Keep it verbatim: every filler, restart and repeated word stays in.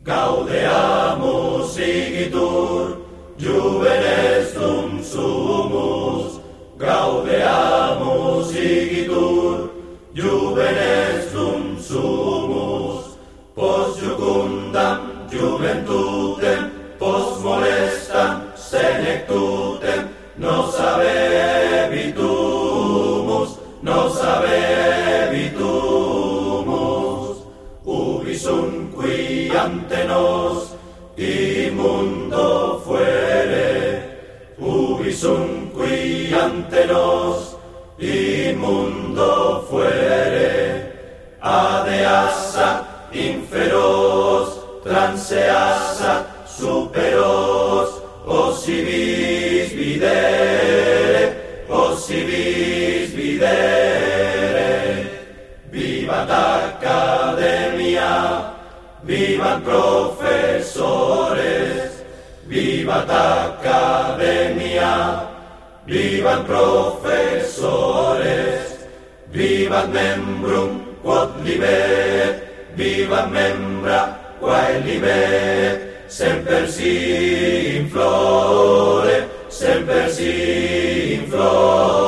Gaudeamus igitur, juvenes dum sumus. Gaudeamus igitur, juvenes dum sumus. Post jucundam juventutem, post molestam senectutem, nos habebitumus, nos habebitumus. Ubi sunt qui ante nos immundo fuere, ubi sunt qui ante nos immundo fuere, adeassa inferos, transeassa superos, osi vis videre, osi vis videre. Vivat academia, vivat professores, vivat academia, vivat professores, vivat membrum quod libet, vivat membra quae libet, semper si in flore, semper si in flore.